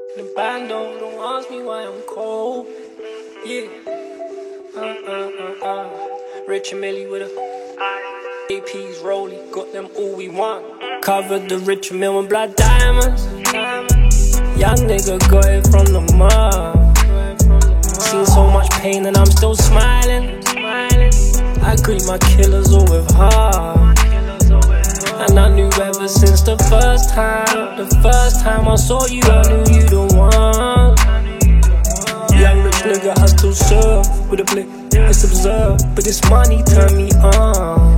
The band don't ask me why I'm cold. Yeah. Rich and Millie with a APs rolling, got them all we want. Covered the rich and Mill and blood diamonds. Young nigga got it from the mud. Seen so much pain and I'm still smiling. I greet my killers all with heart. And I knew ever since the first time I saw you, I knew you the one. Young rich nigga, I still serve with a blick, it's absurd, but this money turn me on.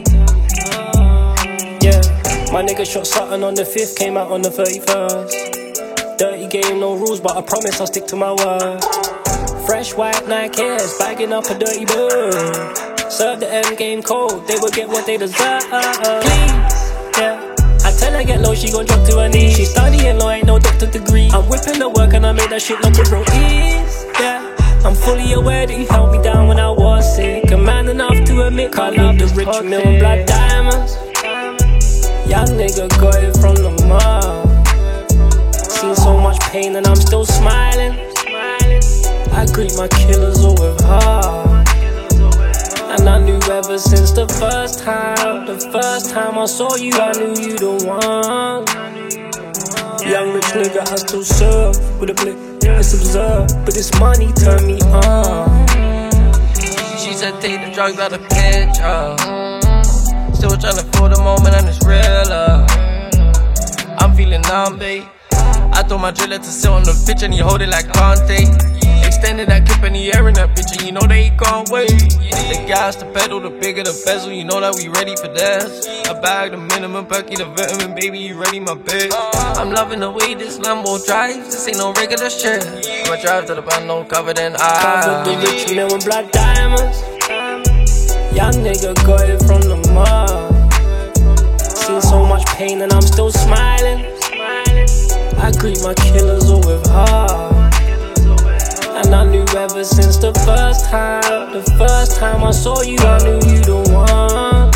Yeah, my nigga shot something on the 5th, came out on the 31st. Dirty game, no rules, but I promise I'll stick to my word. Fresh white Nike Airs, bagging up a dirty bird. Serve the end game cold, they will get what they deserve. Please, yeah. I tell her get low, she gon' drop to her knees. She studying law, ain't no doctor degree. I'm whipping the work and I made that shit look a real ease. Yeah, I'm fully aware that you held me down when I was sick. A man enough to admit I love the rich Mill and blood diamonds. Young nigga got it from the mud. Seen so much pain and I'm still smiling. I greet my killers all with heart. And I knew ever since the first time I saw you, I knew you the one. Young rich nigga, I still serve with a blick, it's absurd, but this money turn me on. She said take the drugs out the picture. Still tryna feel the moment and it's real love. I'm feeling numb, babe. I told my driller to sit on the bitch and he hold it like Conte. Extended that clip in the air in that bitch and you know they can't wait. The gas, the pedal, the bigger the bezel, you know that we ready for this. I bag the minimum, Perky the vitamin, baby, you ready, my bitch. I'm loving the way this Lambo drives, this ain't no regular shit. I'ma drive to the bando covered in ice. Covered the rich Mill and blood diamonds. Young nigga got it from the mud. Seen so much pain and I'm still smiling. I greet my killers all with heart. And I knew ever since the first time I saw you, I knew you the one.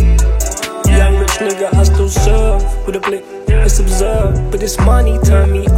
Young rich nigga, I still serve with a blick, it's absurd, but this money turn me